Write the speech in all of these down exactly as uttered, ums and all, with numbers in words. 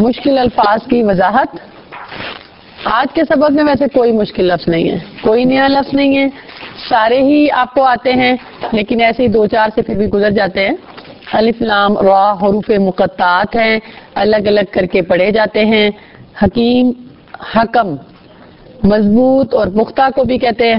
مشکل الفاظ کی وضاحت. آج کے سبق میں ویسے کوئی مشکل لفظ نہیں ہے, کوئی نیا لفظ نہیں ہے, سارے ہی آپ کو آتے ہیں, لیکن ایسے ہی دو چار سے پھر بھی گزر جاتے ہیں. الف لام را حروف مقطعات ہیں, الگ الگ کر کے پڑھے جاتے ہیں. حکیم, حکم, مضبوط اور پختہ کو بھی کہتے ہیں,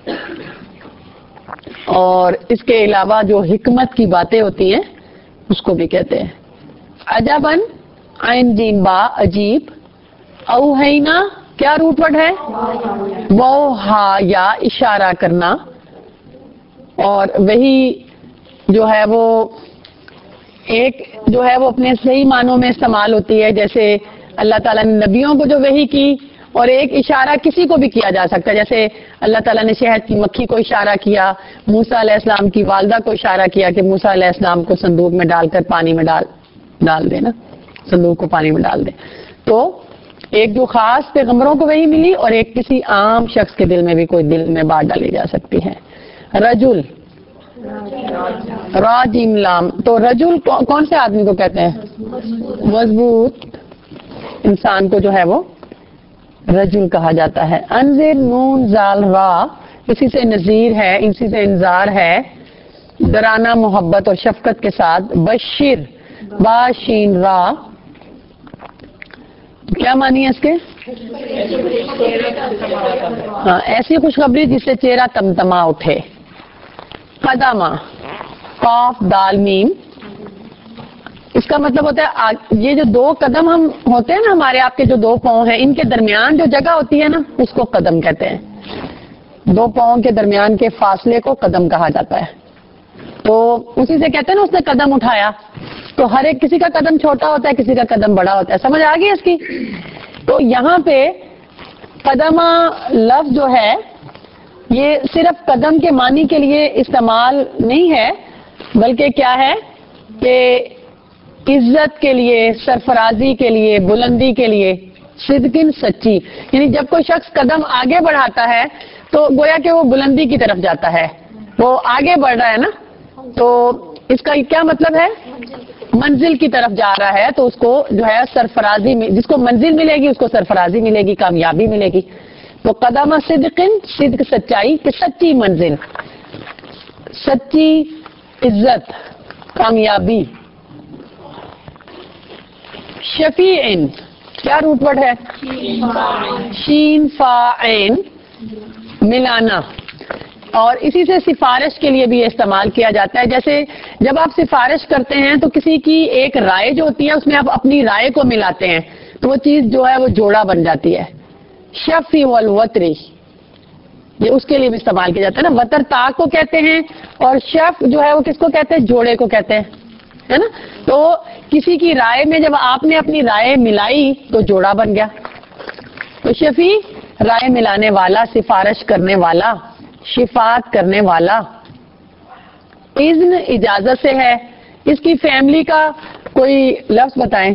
اور اس کے علاوہ جو حکمت کی باتیں ہوتی ہیں اس کو بھی کہتے ہیں. عجبن, عین جیم با, عجیب. اوہینا کیا روٹ ورڈ ہے؟ وہ ہا یا اشارہ کرنا, اور وہی جو ہے وہ ایک جو ہے وہ اپنے صحیح معنوں میں استعمال ہوتی ہے, جیسے اللہ تعالیٰ نے نبیوں کو جو وحی کی, اور ایک اشارہ کسی کو بھی کیا جا سکتا ہے, جیسے اللہ تعالیٰ نے شہد کی مکھی کو اشارہ کیا, موسیٰ علیہ السلام کی والدہ کو اشارہ کیا کہ موسیٰ علیہ السلام کو صندوق میں ڈال کر پانی میں ڈال ڈال دے نا, صندوق کو پانی میں ڈال دے. تو ایک جو خاص پیغمبروں کو وہی ملی, اور ایک کسی عام شخص کے دل میں بھی کوئی دل میں بات ڈالی جا سکتی ہے. رجل, را جیم لام, تو رجل کون سے آدمی کو کہتے ہیں؟ مضبوط انسان کو جو ہے وہ رجل کہا جاتا ہے. انذر نون زال را, اسی سے نذیر ہے, اسی سے انذار ہے, ڈرانا محبت اور شفقت کے ساتھ. بشیر, با شین را, کیا معنی ہے اس کے؟ ہاں, ایسی خوشخبری جس سے چہرہ تمتما اٹھے. قدمہ, قاف دال میم, اس کا مطلب ہوتا ہے یہ جو دو قدم ہم ہوتے ہیں نا ہمارے آپ کے جو دو پاؤں ہیں, ان کے درمیان جو جگہ ہوتی ہے نا اس کو قدم کہتے ہیں. دو پاؤں کے درمیان کے فاصلے کو قدم کہا جاتا ہے. تو اسی سے کہتے ہیں نا اس نے قدم اٹھایا. تو ہر ایک کسی کا قدم چھوٹا ہوتا ہے, کسی کا قدم بڑا ہوتا ہے. سمجھ آ گئی اس کی؟ تو یہاں پہ قدمہ لفظ جو ہے یہ صرف قدم کے معنی کے لیے استعمال نہیں ہے, بلکہ کیا ہے کہ عزت کے لیے, سرفرازی کے لیے, بلندی کے لیے. صدقن سچی, یعنی جب کوئی شخص قدم آگے بڑھاتا ہے تو گویا کہ وہ بلندی کی طرف جاتا ہے, وہ آگے بڑھ رہا ہے نا, تو اس کا کیا مطلب ہے؟ منزل کی طرف جا رہا ہے, تو اس کو جو ہے سرفرازی, جس کو منزل ملے گی اس کو سرفرازی ملے گی, کامیابی ملے گی. تو قدم صدقن, صدق سچائی, کہ سچی منزل, سچی عزت, کامیابی. شفیعن, کیا روٹ ورڈ ہے؟ شین فا عین, ملانا, اور اسی سے سفارش کے لیے بھی استعمال کیا جاتا ہے. جیسے جب آپ سفارش کرتے ہیں تو کسی کی ایک رائے جو ہوتی ہے اس میں آپ اپنی رائے کو ملاتے ہیں, تو وہ چیز جو ہے وہ جوڑا بن جاتی ہے. شفی والوتری, یہ اس کے لیے بھی استعمال کیا جاتا ہے نا. وتر تاک کو کہتے ہیں, اور شف جو ہے وہ کس کو کہتے ہیں؟ جوڑے کو کہتے ہیں, ہے نا. تو کسی کی رائے میں جب آپ نے اپنی رائے ملائی تو جوڑا بن گیا. تو شفیع رائے ملانے والا, سفارش کرنے والا, شفاعت کرنے والا. اذن اجازت سے ہے. اس کی فیملی کا کوئی لفظ بتائیں.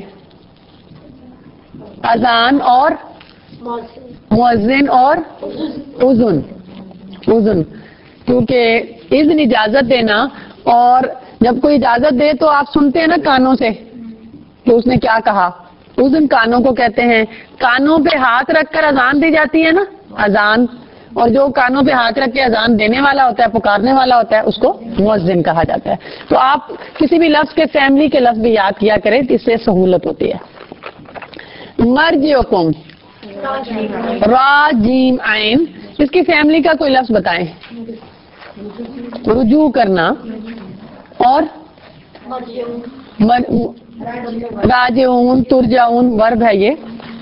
اذان اور مؤذن اور اذن, اذن, کیونکہ اذن اجازت دینا, اور جب کوئی اجازت دے تو آپ سنتے ہیں نا کانوں سے کہ اس نے کیا کہا. اذن کانوں کو کہتے ہیں. کانوں پہ ہاتھ رکھ کر اذان دی جاتی ہے نا, اذان, اور جو کانوں پہ ہاتھ رکھ کے اذان دینے والا ہوتا ہے, پکارنے والا ہوتا ہے, اس کو مؤذن کہا جاتا ہے. تو آپ کسی بھی لفظ کے فیملی کے لفظ بھی یاد کیا کریں, اس سے سہولت ہوتی ہے. مرجعکم, را جیم عین, اس کی فیملی کا کوئی لفظ بتائیں. رجوع کرنا, اور راجعون, ترجعون ورب ہے یہ.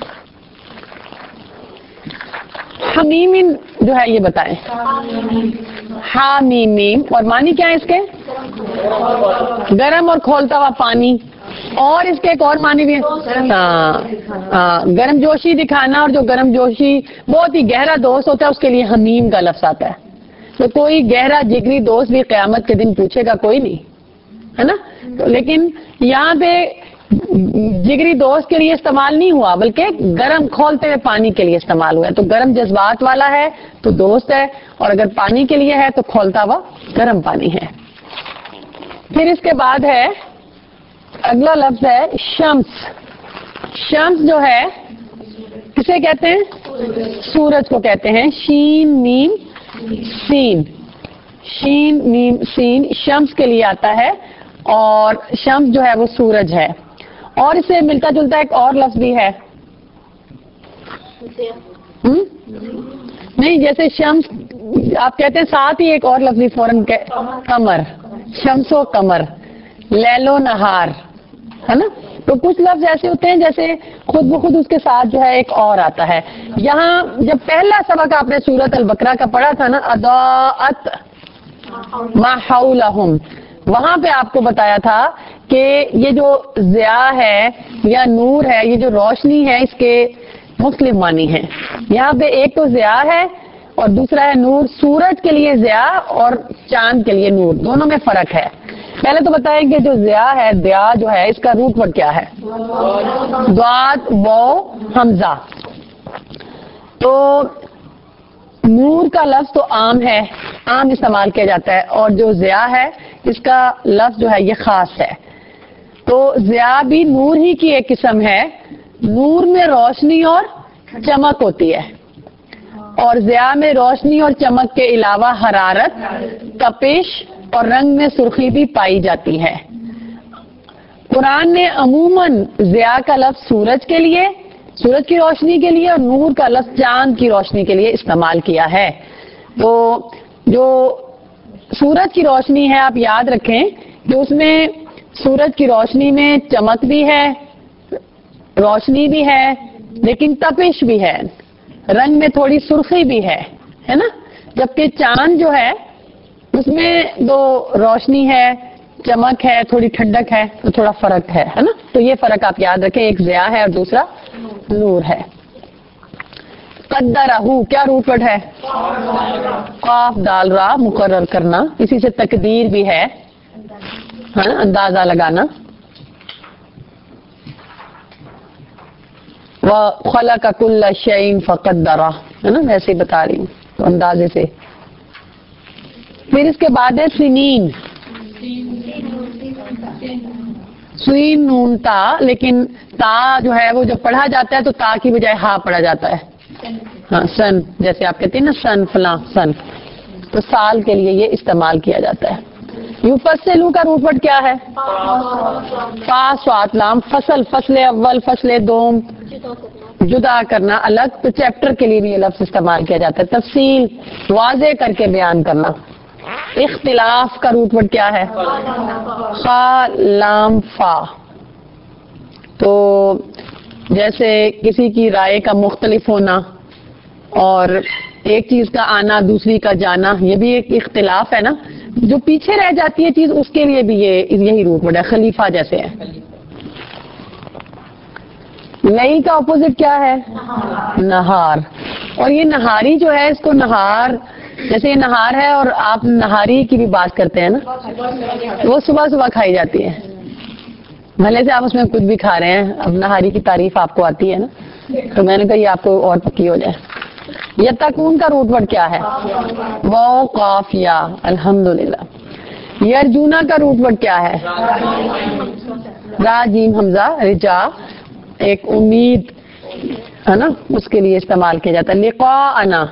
حمیم جو ہے یہ بتائیں. حامیم, اور معنی کیا ہے اس کے؟ گرم اور کھولتا ہوا پانی. اور اس کے ایک اور معنی بھی ہے, ہاں, گرم جوشی دکھانا, اور جو گرم جوشی بہت ہی گہرا دوست ہوتا ہے اس کے لیے حمیم کا لفظ آتا ہے. تو کوئی گہرا جگری دوست بھی قیامت کے دن پوچھے گا کوئی نہیں, ہے نا. تو لیکن یہاں پہ جگری دوست کے لیے استعمال نہیں ہوا, بلکہ گرم کھولتے ہوئے پانی کے لیے استعمال ہوا ہے. تو گرم جذبات والا ہے تو دوست ہے, اور اگر پانی کے لیے ہے تو کھولتا ہوا گرم پانی ہے. پھر اس کے بعد ہے اگلا لفظ ہے شمس. شمس جو ہے کسے کہتے ہیں؟ سورج کو کہتے ہیں. شین میم سین, شین میم سین شمس کے لیے آتا ہے, اور شمس جو ہے وہ سورج ہے. اور اس سے ملتا جلتا ایک اور لفظ بھی ہے. ہم؟ نہیں, جیسے شمس آپ کہتے ہیں ساتھ ہی ایک اور لفظ بھی فوراً قمر, شمس و قمر, لیل و نہار, ہے نا. تو کچھ لفظ ایسے ہوتے ہیں جیسے خود بخود اس کے ساتھ جو ہے ایک اور آتا ہے. یہاں جب پہلا سبق آپ نے سورۃ البقرہ کا پڑھا تھا نا, اضاءت ما حولہم, وہاں پہ آپ کو بتایا تھا کہ یہ جو ضیاء ہے یا نور ہے, یہ جو روشنی ہے, اس کے مختلف معنی ہیں. یہاں پہ ایک تو ضیاء ہے اور دوسرا ہے نور. سورج کے لیے ضیاء اور چاند کے لیے نور, دونوں میں فرق ہے. پہلے تو بتائیں کہ جو ضیاء ہے, ضیاء جو ہے اس کا روٹ ورڈ کیا ہے؟ ضاد واو حمزہ. تو نور کا لفظ تو عام ہے, عام استعمال کیا جاتا ہے, اور جو ضیاء ہے اس کا لفظ جو ہے یہ خاص ہے. تو ضیاء بھی نور ہی کی ایک قسم ہے. نور میں روشنی اور چمک ہوتی ہے, اور ضیاء میں روشنی اور چمک کے علاوہ حرارت, تپش اور رنگ میں سرخی بھی پائی جاتی ہے. قرآن نے عموماً ضیاء کا لفظ سورج کے لیے, سورج کی روشنی کے لیے, اور نور کا لفظ چاند کی روشنی کے لیے استعمال کیا ہے. تو جو سورج کی روشنی ہے آپ یاد رکھیں کہ اس میں سورج کی روشنی میں چمک بھی ہے, روشنی بھی ہے, لیکن تپش بھی ہے, رنگ میں تھوڑی سرخی بھی ہے, ہے نا. جبکہ چاند جو ہے اس میں دو روشنی ہے, چمک ہے, تھوڑی ٹھنڈک ہے, تو تھوڑا فرق ہے, ہے نا. تو یہ فرق آپ یاد رکھیں, ایک ضیاء ہے اور دوسرا نور ہے. قدرہ کیا روٹ ورڈ ہے؟ قاف دال را, مقرر کرنا, اسی سے تقدیر بھی ہے, ہے نا, اندازہ لگانا. وَخَلَقَ كُلَّ شَيْءٍ فَقَدَّرَهُ, ہے نا, ویسے ہی بتا رہی ہوں تو اندازے سے. پھر اس کے بعد ہے سنین, سین نون تا, لیکن تا جو ہے وہ جب پڑھا جاتا ہے تو تا کی بجائے ہا پڑھا جاتا ہے. ہاں, سن, جیسے آپ کہتے ہیں نا سن فلاں سن, تو سال کے لیے یہ استعمال کیا جاتا ہے. یفصلو کا روٹ ورڈ کیا ہے؟ فا صاد لام, فصل, فصل اول, فصل دوم, جدا کرنا, الگ. تو چیپٹر کے لیے بھی یہ لفظ استعمال کیا جاتا ہے. تفصیل, واضح کر کے بیان کرنا. اختلاف کا روٹ ورڈ کیا ہے؟ خا لام فا. تو جیسے کسی کی رائے کا مختلف ہونا اور ایک چیز کا آنا دوسری کا جانا, یہ بھی ایک اختلاف ہے نا. جو پیچھے رہ جاتی ہے چیز اس کے لیے بھی یہ یہی روٹ ورڈ ہے. خلیفہ جیسے ہے. لیل کا اپوزٹ کیا ہے؟ نہار. اور یہ نہاری جو ہے اس کو نہار, جیسے یہ نہار ہے اور آپ نہاری کی بھی بات کرتے ہیں نا, وہ صبح صبح کھائی جاتی ہے. بھلے سے آپ اس میں کچھ بھی کھا رہے ہیں, اب نہاری کی تعریف آپ کو آتی ہے نا, تو میں نے کہا یہ آپ کو اور پکی ہو جائے. یتقون کا روٹ ورڈ کیا ہے؟ واو قاف یا. الحمدللہ. یرجونا کا روٹ ورڈ کیا ہے؟ را جیم حمزہ, رجا, ایک امید ہے نا, اس کے لیے استعمال کیا جاتا ہے. لقاءنا,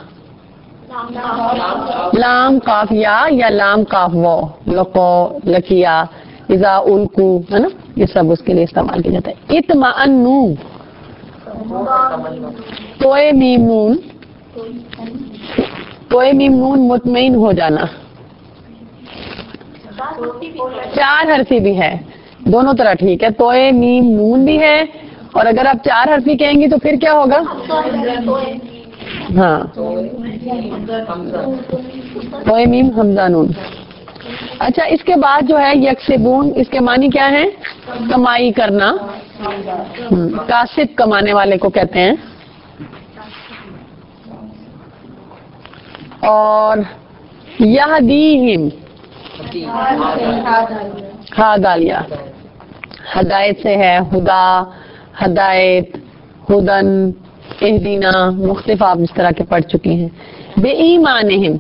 لام قاف یا یا لام قاف واو, لقاء, لکیا, اذا القو, ہے نا, یہ سب اس کے لیے استعمال کیا جاتا ہے. اطمئنو, توئے میم نون, توئے میم نون مطمئن ہو جانا. چار حرفی بھی ہے, دونوں طرح ٹھیک ہے. توئے میم نون بھی ہے, اور اگر آپ چار حرفی کہیں گی تو پھر کیا ہوگا؟ ہاں, توئے میم حمزہ نون. اچھا, اس کے بعد جو ہے یکسبون, اس کے معنی کیا ہے؟ کمائی کرنا. کاسب کمانے والے کو کہتے ہیں. اور یہدیہم, ہاں دالیا, ہدایت سے ہے. ہدا, ہدایت, ہدن, اہدینا, مختلف آپ اس طرح کے پڑھ چکی ہیں. بے ایمانہم,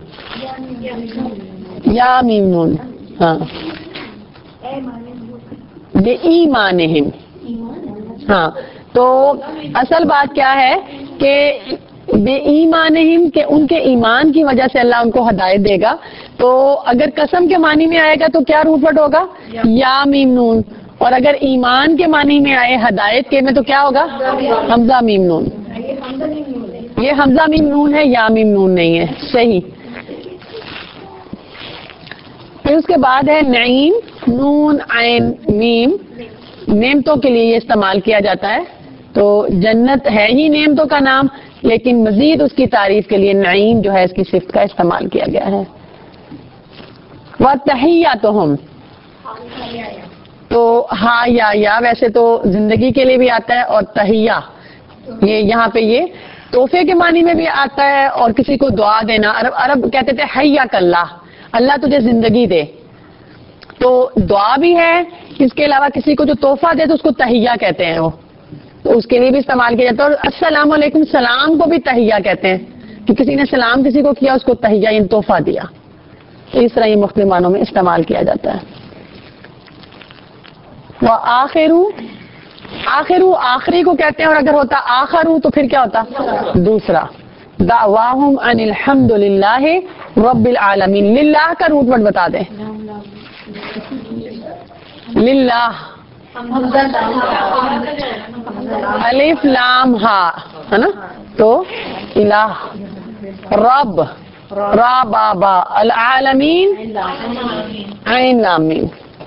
یا میم نون, ہاں, بے ایمانہم, ہاں. تو اصل بات کیا ہے کہ بے ایمانہم، کہ ان کے ایمان کی وجہ سے اللہ ان کو ہدایت دے گا. تو اگر قسم کے معنی میں آئے گا تو کیا روٹ ورڈ ہوگا؟ یا میم نون. اور اگر ایمان کے معنی میں آئے ہدایت کے میں تو کیا ہوگا؟ حمزہ میم نون. یہ حمزہ میم نون ہے، یا میم نون نہیں ہے. صحیح. پھر اس کے بعد ہے نعیم، نون عین میم. نعمتوں کے لیے یہ استعمال کیا جاتا ہے. تو جنت ہے ہی نعمتوں کا نام، لیکن مزید اس کی تعریف کے لیے نعیم جو ہے اس کی صفت کا استعمال کیا گیا ہے. وَتَحِيَّتُهُمْ، تو ہاں یا یا ویسے تو زندگی کے لیے بھی آتا ہے، اور تحیہ یہ یہاں پہ یہ تحفے کے معنی میں بھی آتا ہے، اور کسی کو دعا دینا. عرب عرب کہتے تھے حیّک اللہ، اللہ تجھے زندگی دے. تو دعا بھی ہے، اس کے علاوہ کسی کو جو تحفہ دے تو اس کو تحیہ کہتے ہیں. وہ تو اس کے لیے بھی استعمال کیا جاتا ہے. اور السلام علیکم، سلام کو بھی تحیہ کہتے ہیں کہ کسی نے سلام کسی کو کیا، اس کو تحیہ یعنی تحفہ دیا. تو اس طرح یہ مختلف معنوں میں استعمال کیا جاتا ہے. وآخرو، آخرو آخری کو کہتے ہیں، اور اگر ہوتا آخرو تو پھر کیا ہوتا؟ دوسرا. دعواہم ان الحمد للہ رب العالمین. للہ کا روٹ ورڈ بتا دیں. للہ، الف لام ہا ہے نا، تو الہ، رب را بابا، العالمین عین لام میم.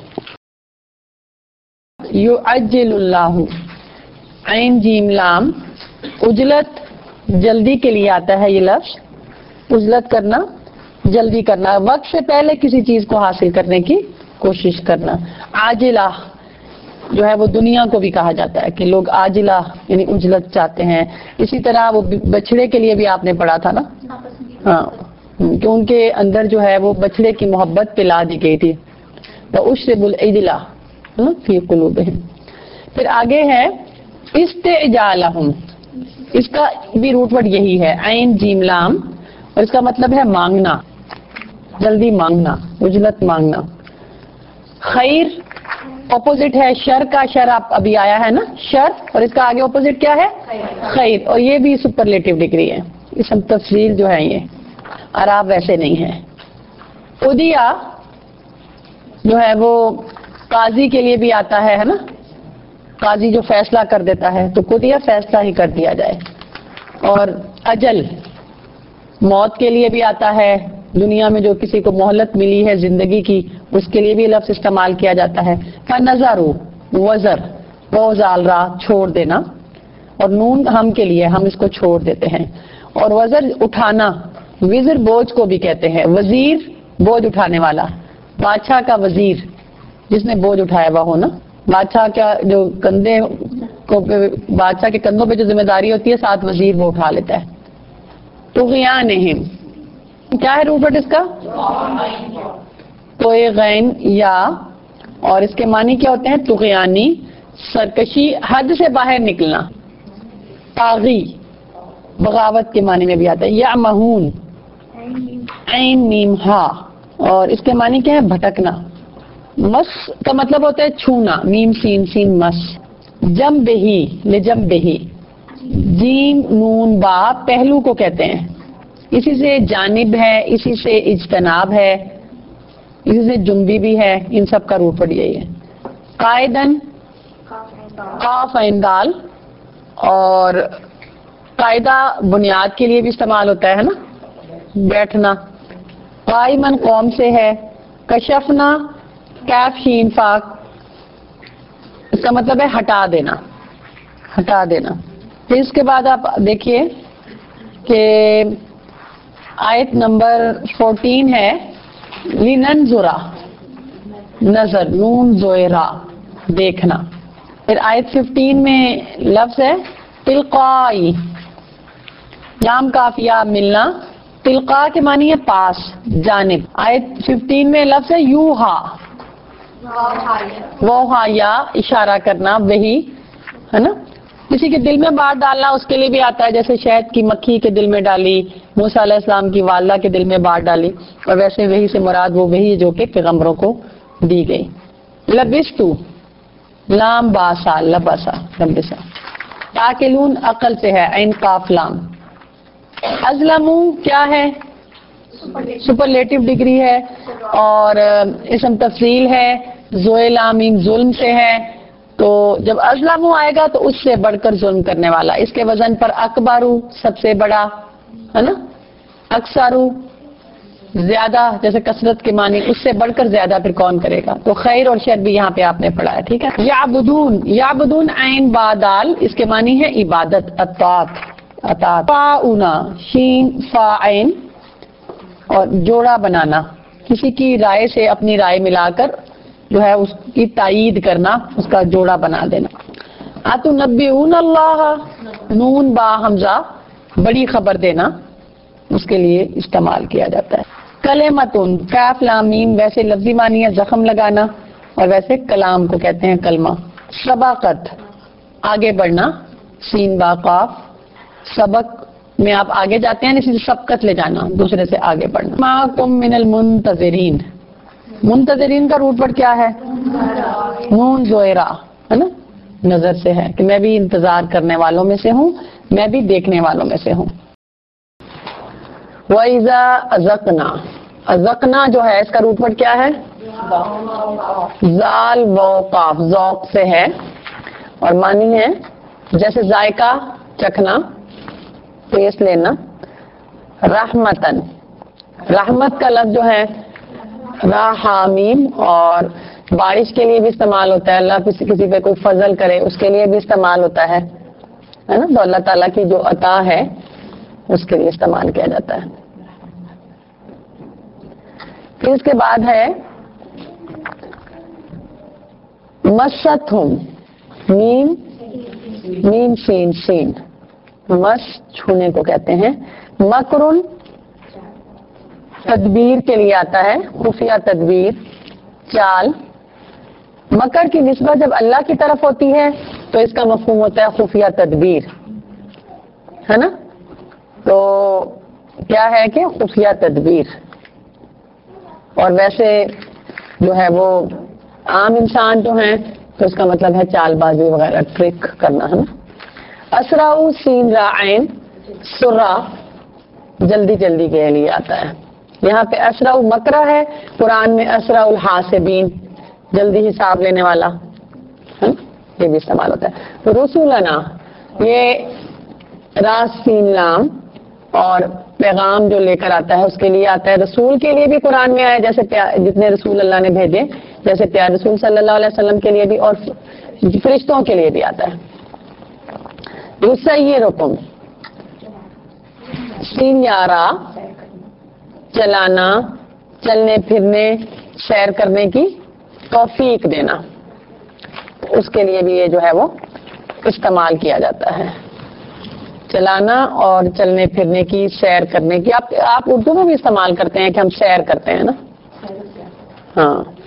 یعجل اللہ، عین جیم لام. اجلت جلدی کے لیے آتا ہے یہ لفظ. اجلت کرنا، جلدی کرنا، وقت سے پہلے کسی چیز کو حاصل کرنے کی کوشش کرنا. عاجلہ جو ہے وہ دنیا کو بھی کہا جاتا ہے کہ لوگ عاجلہ یعنی اجلت چاہتے ہیں. اسی طرح وہ بچڑے کے لیے بھی آپ نے پڑھا تھا نا، ہاں، کہ ان کے اندر جو ہے وہ بچڑے کی محبت پلا دی گئی تھی. تو اشرب العجلہ فی قلوبہم. پھر آگے ہے استعجالہم. اس کا بھی روٹ ورڈ یہی ہے، عین جیم لام، اور اس کا مطلب ہے مانگنا، جلدی مانگنا، اجلت مانگنا. خیر اپوزٹ ہے شر کا. شر آپ ابھی آیا ہے نا، شر، اور اس کا آگے اپوزٹ کیا ہے؟ خیر. اور یہ بھی سپرلیٹو ڈگری ہے. اس میں تفصیل جو ہے یہ عرب ویسے نہیں ہے. ادیا جو ہے وہ قاضی کے لیے بھی آتا ہے نا، قاضی جو فیصلہ کر دیتا ہے، تو قدیہ فیصلہ ہی کر دیا جائے. اور اجل موت کے لیے بھی آتا ہے. دنیا میں جو کسی کو مہلت ملی ہے زندگی کی، اس کے لیے بھی لفظ استعمال کیا جاتا ہے. فنظروا، وزر، وہ زال را چھوڑ دینا، اور نون ہم کے لیے، ہم اس کو چھوڑ دیتے ہیں. اور وزر اٹھانا، وزر بوجھ کو بھی کہتے ہیں. وزیر بوجھ اٹھانے والا، بادشاہ کا وزیر جس نے بوجھ اٹھایا ہوا ہو نا. بادشاہ کا جو کندھے کو، بادشاہ کے کندھوں پہ جو ذمہ داری ہوتی ہے، ساتھ وزیر وہ اٹھا لیتا ہے. طغیانہم، کیا ہے روٹ ورڈ اس کا؟ تو غین یا، اور اس کے معنی کیا ہوتے ہیں؟ طغیانی، سرکشی، حد سے باہر نکلنا. طاغی بغاوت کے معنی میں بھی آتا ہے. یا مہون، عین میم ہا، اور اس کے معنی کیا ہے؟ بھٹکنا. مس کا مطلب ہوتا ہے چھونا، میم سین سین مس. جنبہی، لجنبہی، جیم نون با پہلو کو کہتے ہیں. اسی سے جانب ہے، اسی سے اجتناب ہے، اسی سے جنبی بھی ہے. ان سب کا روٹ ورڈ یہی ہے. قائدن، قاف عین دال، اور قاعدہ بنیاد کے لیے بھی استعمال ہوتا ہے نا، بیٹھنا. قائمن قوم سے ہے. کشفنا، کیف شین فاق، اس کا مطلب ہے ہٹا دینا، ہٹا دینا. پھر اس کے بعد آپ دیکھیے کہ آیت نمبر فورٹین ہے لننظرا، نظر، نون زوئرا، دیکھنا. پھر آیت ففٹین میں لفظ ہے تلقائی، لام کافیہ ملنا. تلقا کے معنی ہے پاس، جانب. آیت ففٹین میں لفظ ہے یوہا، وہ یا اشارہ کرنا، وہی ہے نا. کسی کے دل میں بات ڈالنا اس کے لیے بھی آتا ہے، جیسے شہد کی مکھی کے دل میں ڈالی، موسیٰ علیہ السلام کی والدہ کے دل میں بات ڈالی. اور ویسے وہی سے مراد وہ وہی جو کہ پیغمبروں کو دی گئی. لبستو، لام باسا، لباسا، لبسا. ताकिलून अकल से है, ऐन काफ लाम। अज़लमू क्या है? सुपरलेटिव डिग्री है और इसम तफसील है, ज़ोए लाम मीम जुल्म से है, तो जब अज़लमू आएगा तो उससे बढ़कर जुल्म करने वाला। इसके वजन पर अकबरू सबसे बड़ा है ना, अक्सरू ज्यादा, जैसे कसरत के मानी, उससे बढ़कर ज्यादा फिर कौन करेगा। तो खैर और शर भी यहाँ पे आपने पढ़ा है, ठीक है। याबुदून, याबुदून ऐन बादाल, इसके मानी है इबादत, अतात अतात। फाउना शीन फाइन, और जोड़ा बनाना, किसी की राय से अपनी राय मिलाकर जो है उसकी तायीद करना, उसका जोड़ा बना देना। अतुनब्बिऊन अल्लाह, नून बा हमजा, बड़ी खबर देना, उसके लिए इस्तेमाल किया जाता है। कलेमतुन, काफ लाम मीम, वैसे लफ्जी मानी है जख्म लगाना, और वैसे कलाम को कहते हैं कलमा। सबकत, आगे बढ़ना, सीन बा काफ, सबक में आप आगे जाते हैं, इसी से सबकत ले जाना, दूसरे से आगे बढ़ना। माकुम मिनल मुंतज़िरीन, मुंतज़िरीन का रूट वर्ड क्या है? नून ज़ोएरा, है ना, नजर से है कि मैं भी इंतजार करने वालों में से हूँ, मैं भी देखने वालों में से हूँ। वइज़ा अज़कना, अज़कना जो है इसका रूट वर्ड क्या है? जाल वो काफ, ज़ौक से है और मानी है जैसे जायका, चखना, टेस्ट लेना। रहमतन, रहमत का लफ्ज जो है राहामीम, और बारिश के लिए भी इस्तेमाल होता है, अल्लाह किसी किसी पे कोई फजल करे उसके लिए भी इस्तेमाल होता है, है ना, तो अल्लाह ताला की जो अता है उसके लिए इस्तेमाल किया जाता है। फिर इसके बाद है मस्सतहुम, मीम मीम सीन सीन, मस छूने को कहते हैं। मकरुन तदबीर के लिए आता है, खुफिया तदबीर, चाल। मकर की निस्बत जब अल्लाह की तरफ होती है तो इसका मफहूम होता है खुफिया तदबीर, है ना, तो क्या है कि खुफिया तदबीर। और वैसे जो है वो आम इंसान जो है तो इसका मतलब है चालबाजी वगैरह, ट्रिक करना, है ना। असराउ सीन रा ऐन, सुरा जल्दी जल्दी के लिए आता है। यहाँ पे असराउ मकरा है, कुरान में असराउल हासिबीन, जल्दी हिसाब लेने वाला, है, ये भी इस्तेमाल होता है। तो रसूलना, ये रासीन लाम, और पैगाम जो लेकर आता है उसके लिए आता है। रसूल के लिए भी कुरान में आया, जैसे जितने रसूल अल्लाह ने भेजे, जैसे प्यार रसूल सल्लल्लाहु अलैहि वसल्लम के लिए भी, और फरिश्तों के लिए भी आता है। युसय्यिरुकुम, सीन यारा, चलाना, चलने फिरने, सैर करने की तौफीक देना, उसके लिए भी ये जो है वो इस्तेमाल किया जाता है। चलाना और चलने फिरने की, सैर करने की, आप आप उर्दू में भी इस्तेमाल करते हैं कि हम सैर करते हैं ना, हाँ।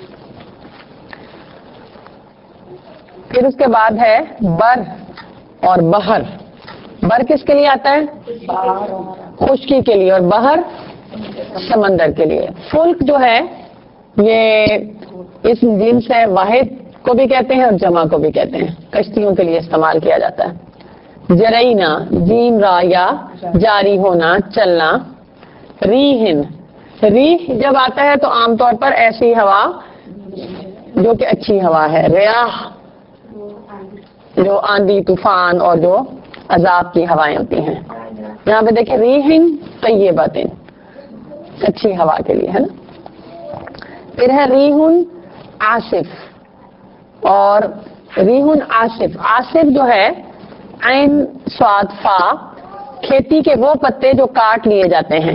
फिर उसके बाद है बर और बहर। बर किसके लिए आता है? खुशकी के लिए, और बहर समंदर के लिए। फुल्क जो है ये इस जिन्स है, वाहिद को भी कहते हैं और जमा को भी कहते हैं, कश्तियों के लिए इस्तेमाल किया जाता है। जरईना, जीम रा या, जारी होना, चलना। रीहिन, रीह जब आता है तो आमतौर पर ऐसी हवा जो कि अच्छी हवा है। रियाह जो आंधी तूफान और जो अजाब की हवाएं होती हैं। यहाँ पे देखिए रीहिन तय्यबातिन, अच्छी हवा के लिए, है ना। फिर है रीहुन आसिफ, और रीहुन आसिफ, आसिफ जो है ऐन स्वाद फा, खेती के वो पत्ते जो काट लिए जाते हैं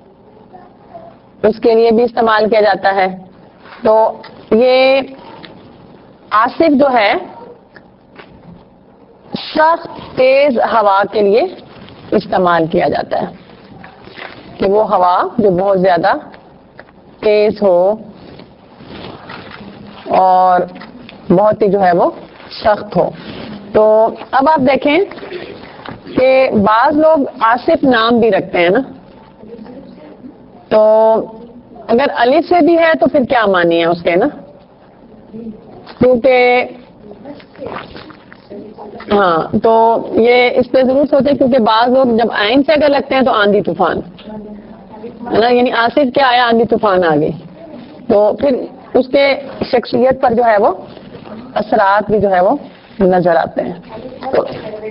उसके लिए भी इस्तेमाल किया जाता है। तो ये आसिफ जो है सख्त तेज हवा के लिए इस्तेमाल किया जाता है, कि वो हवा जो बहुत ज्यादा तेज हो और बहुत ही जो है वो सख्त हो। तो अब आप देखें कि बाज लोग आसिफ नाम भी रखते हैं ना, तो अगर अलिफ से भी है तो फिर क्या मानी है उसके ना, क्योंकि ہاں تو یہ اس پہ ضرور سوچیں کیونکہ بعض لوگ جب عین سے اگر لگتے ہیں تو آندھی طوفان ہے نا، یعنی آصف کیا آیا آندھی طوفان آ گئی، تو پھر اس کے شخصیت پر جو ہے وہ اثرات بھی جو ہے وہ نظر آتے ہیں تو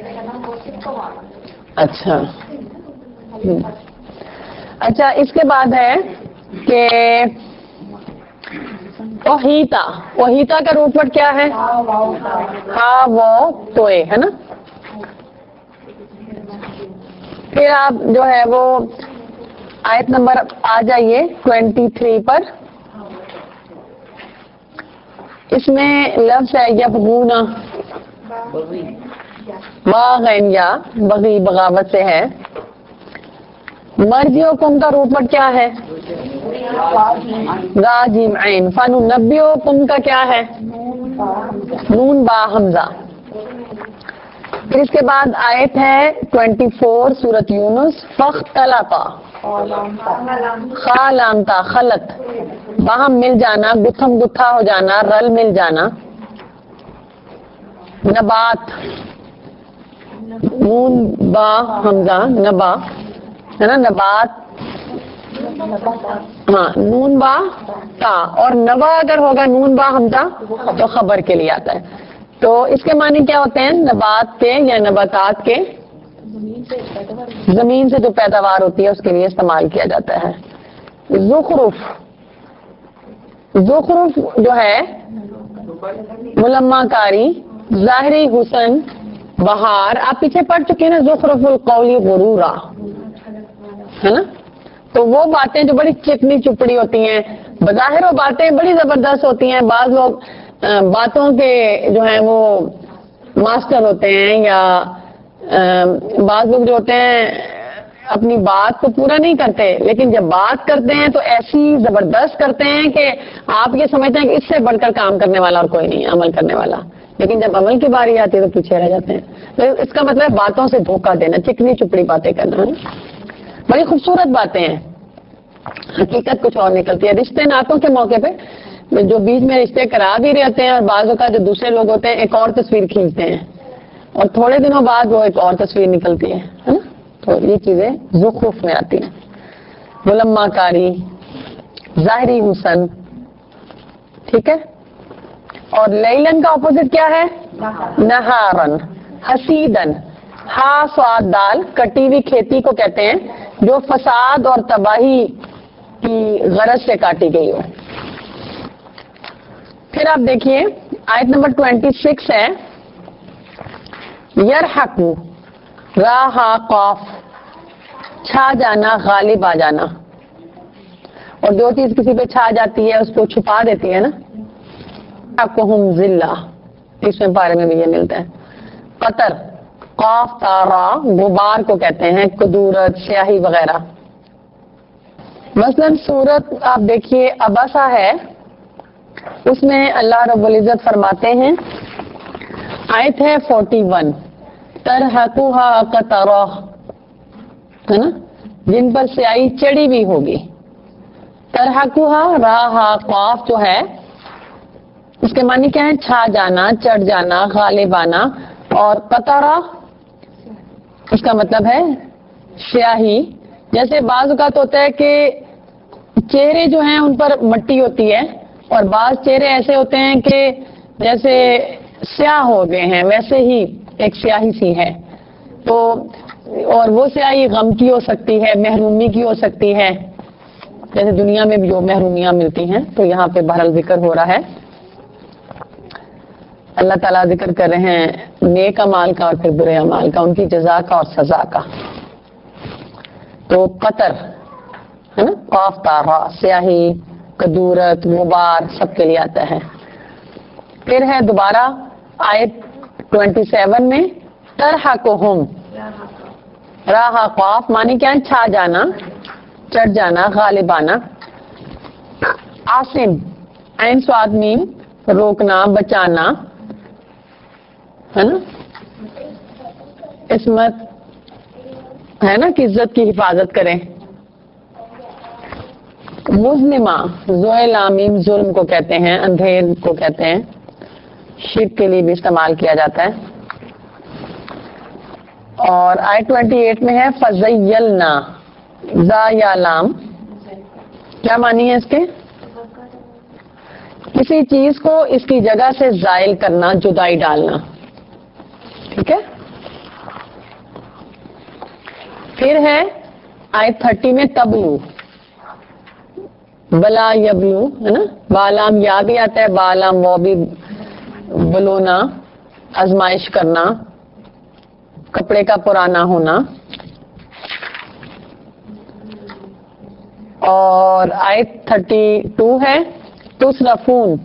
اچھا اچھا اس کے بعد ہے کہ اوہیتا، اوہیتا کا روٹ ورڈ کیا ہے؟ ہاں وہ توئے ہے نا. پھر آپ جو ہے وہ آیت نمبر آ جائیے ٹوینٹی تھری پر. اس میں لفظ ہے یبغونا، باغین یا بغی بغاوت سے ہے. مرجعکم کا روٹ ورڈ کیا ہے؟ را جیم عین. فننبئکم کا کیا ہے؟ نون با حمزہ. پھر اس کے بعد آیت ہے ٹوینٹی فور سورۃ یونس. فاختلطا، خا لامتا خلط، باہم مل جانا، گتھم گتھا ہو جانا، رل مل جانا. نبات، نون با حمزہ نبا ہے نا، نبات ہاں نون با تا، اور نبا اگر ہوگا نون با حمزہ تو خبر کے لیے آتا ہے. تو اس کے معنی کیا ہوتے ہیں؟ نبات کے یا نباتات کے، زمین سے جو پیداوار ہوتی ہے اس کے لیے استعمال کیا جاتا ہے. زخرف، زخرف جو ہے ملمہ کاری، ظاہری حسن، بہار. آپ پیچھے پڑھ چکے ہیں نا زخرف القول غرورا ہے نا. تو وہ باتیں جو بڑی چکنی چپڑی ہوتی ہیں، بظاہر وہ باتیں بڑی زبردست ہوتی ہیں. بعض لوگ باتوں کے جو ہیں وہ ماسٹر ہوتے ہیں، یا بعض لوگ جو ہوتے ہیں اپنی بات کو پورا نہیں کرتے، لیکن جب بات کرتے ہیں تو ایسی زبردست کرتے ہیں کہ آپ یہ سمجھتے ہیں کہ اس سے بڑھ کر کام کرنے والا اور کوئی نہیں، عمل کرنے والا. لیکن جب عمل کی باری آتی ہے تو پیچھے رہ جاتے ہیں. تو اس کا مطلب باتوں سے دھوکہ دینا، چکنی چپڑی باتیں کرنا. بڑی خوبصورت باتیں ہیں، حقیقت کچھ اور نکلتی ہے. رشتے ناتوں کے موقع پہ جو بیچ میں رشتے کرا بھی رہتے ہیں، اور بعضوں کا جو دوسرے لوگ ہوتے ہیں ایک اور تصویر کھینچتے ہیں، اور تھوڑے دنوں بعد وہ ایک اور تصویر نکلتی ہے نا. تو یہ چیزیں زخرف میں آتی ہیں. ملمہ کاری، ظاہری حسن، ٹھیک ہے. اور لیلن کا اپوزٹ کیا ہے؟ نہارن. حسیدن، ہا سواد دال، کٹی ہوئی کھیتی کو کہتے ہیں جو فساد اور تباہی کی غرض سے کاٹی گئی ہو. پھر آپ دیکھیے آیت نمبر ٹوینٹی سکس ہے یرحقو، راہا قاف، چھا جانا، غالب آ جانا. اور جو چیز کسی پہ چھا جاتی ہے اس کو چھپا دیتی ہے نا. حقہم ذلہ، تیسویں پارے میں بھی یہ ملتا ہے. قطر، قاف تارا، غبار کو کہتے ہیں، قدورت، سیاہی وغیرہ. مثلا سورت آپ دیکھیے ابسا ہے، اس میں اللہ رب العزت فرماتے ہیں، آیت ہے فورٹی ون، ترحقھا قطرہ ہے نا، جن پر سیاہی چڑھی بھی ہوگی. ترحقھا، راہا قاف جو ہے اس کے معنی کیا ہے؟ چھا جانا، چڑھ جانا، غالب آنا. اور قطرہ اس کا مطلب ہے سیاہی. جیسے بعض اوقات ہوتا ہے کہ چہرے جو ہیں ان پر مٹی ہوتی ہے، اور بعض چہرے ایسے ہوتے ہیں کہ جیسے سیاہ ہو گئے ہیں، ویسے ہی ایک سیاہی سی ہے. تو اور وہ سیاہی غم کی ہو سکتی ہے، محرومی کی ہو سکتی ہے، جیسے دنیا میں بھی جو محرومیاں ملتی ہیں. تو یہاں پہ بہرحال ذکر ہو رہا ہے، اللہ تعالیٰ ذکر کر رہے ہیں نیک اعمال کا اور پھر برے اعمال کا، ان کی جزا کا اور سزا کا. تو قطر ہے نا، قاف تارا، سیاہی، قدورت، غبار سب کے لیے آتا ہے. پھر ہے دوبارہ آیت ٹوینٹی سیون میں ترحقہم، راہا قاف، معنی کیا ہے؟ چھا جانا، چڑھ جانا، غالب آنا. عاصم، عین صاد میم، روکنا، بچانا ہے نا. عصمت ہے نا کہ عزت کی حفاظت کریں. مظلمہ، ذوئے لامیم، ظلم کو کہتے ہیں، اندھیر کو کہتے ہیں. شرک کے لیے بھی استعمال کیا جاتا ہے. اور آیت ٹوینٹی ایٹ میں ہے فزیلنا، زا یا لام، کیا معنی ہے اس کے؟ کسی چیز کو اس کی جگہ سے زائل کرنا، جدائی ڈالنا، ٹھیک ہے. پھر ہے آیت تھرٹی میں تبلو، بلا یبلو ہے نا، بالام یا بھی آتا ہے، بالام وہ بھی بلونا، آزمائش کرنا، کپڑے کا پرانا ہونا. اور آیت تھرٹی ٹو ہے تصرفون،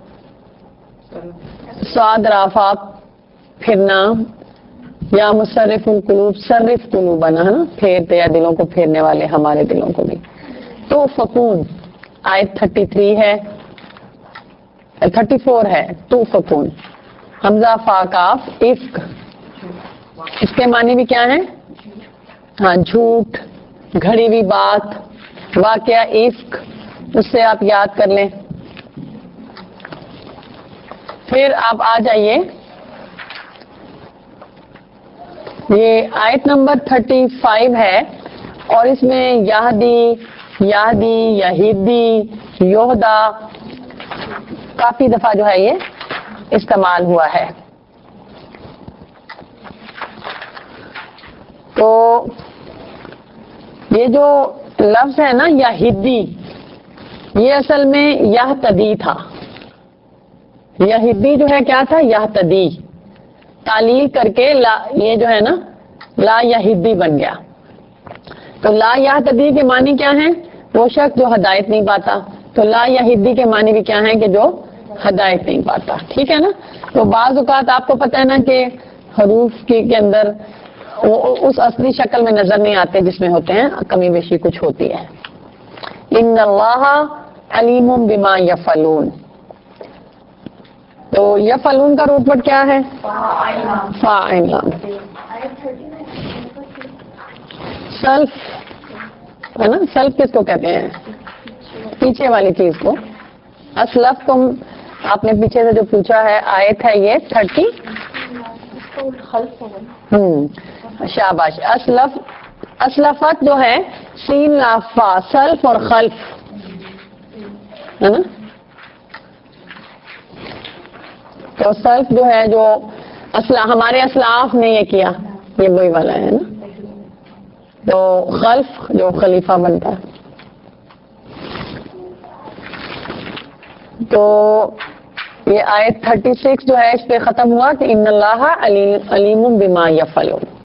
سعد رافا پھرنا، یا مصرف القلوب صرف قلوبنا ہے نا، پھیرتے یا دلوں کو پھیرنے والے ہمارے دلوں کو بھی. تو فکون آیت تھرٹی تھری ہے، تھرٹی فور ہے تو فکون، حمزہ فا کاف افک، اس کے معنی بھی کیا ہے؟ ہاں جھوٹ، گھڑی ہوئی بات، واقعہ افک، اس سے آپ یاد کر لیں. پھر آپ آ جائیے، یہ آیت نمبر تھرٹی فائیو ہے اور اس میں یہدی، یہدی، یہیدی، یہدا کافی دفعہ جو ہے یہ استعمال ہوا ہے. تو یہ جو لفظ ہے نا یہدی، یہ اصل میں یہتدی تھا. یہدی جو ہے کیا تھا؟ یہتدی، تعلیل کر کے لا، یہ جو ہے نا لا یہدی بن گیا. تو لا یہتدی کے معنی کیا ہیں؟ وہ شخص جو ہدایت نہیں پاتا. تو لا یہدی کے معنی بھی کیا ہیں؟ کہ جو ہدایت نہیں پاتا. ٹھیک ہے نا. تو بعض اوقات آپ کو پتہ ہے نا کہ حروف کے کے اندر وہ اس اصلی شکل میں نظر نہیں آتے جس میں ہوتے ہیں، کمی بیشی کچھ ہوتی ہے. ان اللہ علیم بما یفعلون، تو یفعلون کا روٹ ورڈ کیا ہے؟ فاعل. سلف ہے نا، سلف کس کو کہتے ہیں؟ پیچھے والی چیز کو. اسلف تم آپ نے پیچھے سے جو پوچھا ہے، آیت ہے یہ تھرٹی. ہوں شاباش. اسلف، اسلفت جو ہے سین لافا، سلف اور خلف ہے نا. تو سلف جو ہے جو اسلا ہمارے اسلاف نے یہ کیا، یہ وہی والا ہے نا. تو خلف جو خلیفہ بنتا ہے. تو یہ آیت تھرٹی سکس جو ہے اس پہ ختم ہوا کہ ان اللہ علیم بما یفعلون.